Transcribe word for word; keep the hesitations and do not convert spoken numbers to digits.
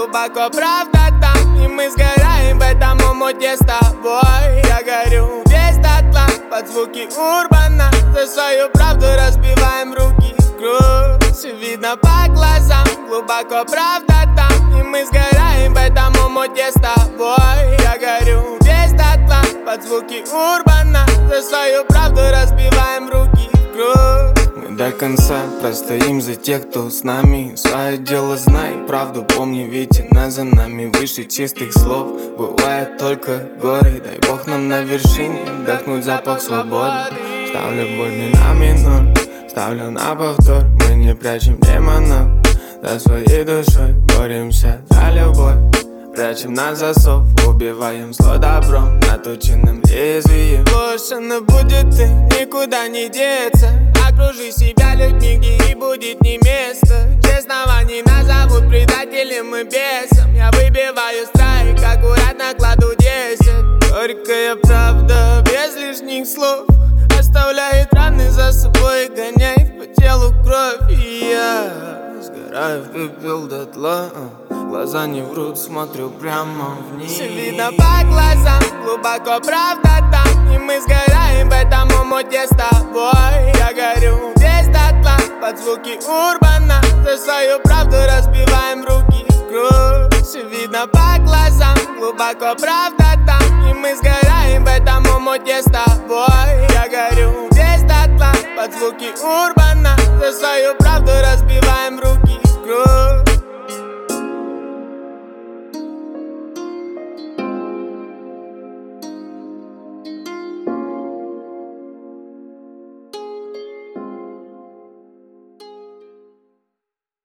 глубоко правда там, и мы сгораем в этом омуте с тобой. Я горю весь дотла под звуки урбана, за свою правду разбиваем руки в кровь. Все видно по глазам, глубоко правда там, и мы сгораем в этом омуте с тобой. Я горю весь дотла под звуки урбана, за свою правду разбиваем руки в кровь. Мы до конца простоим за тех, кто с нами. Свое дело знай, правду помни, ведь она за нами. Выше чистых слов бывает только горы. Дай Бог нам на вершине вдохнуть запах свободы. Ставлю боль не на минор, ставлю на повтор. Мы не прячем демонов, за своей душой боремся за любовь. Прячем на засов, убиваем зло добром наточенным лезвием. Брошена будет ты, никуда не деться. Окружи себя людьми, где и будет не место. Честного не назовут предателем и бесом. Я выбиваю страйк, аккуратно кладу десять. Горькая правда, без лишних слов, оставляет раны за собой, гоняет по телу кровь. И я сгораю в пепел дотла. Глаза не врут, смотрю прямо вниз. Все видно по глазам, глубоко правда там, и мы сгораем в этом омуте с тобой. Я горю весь дотла под звуки урбана, за свою правду разбиваем руки в кровь. Все видно по глазам, глубоко правда там, и мы сгораем в этом омуте с тобой. Я горю весь дотла под звуки урбана, за свою правду разбиваем руки в кровь.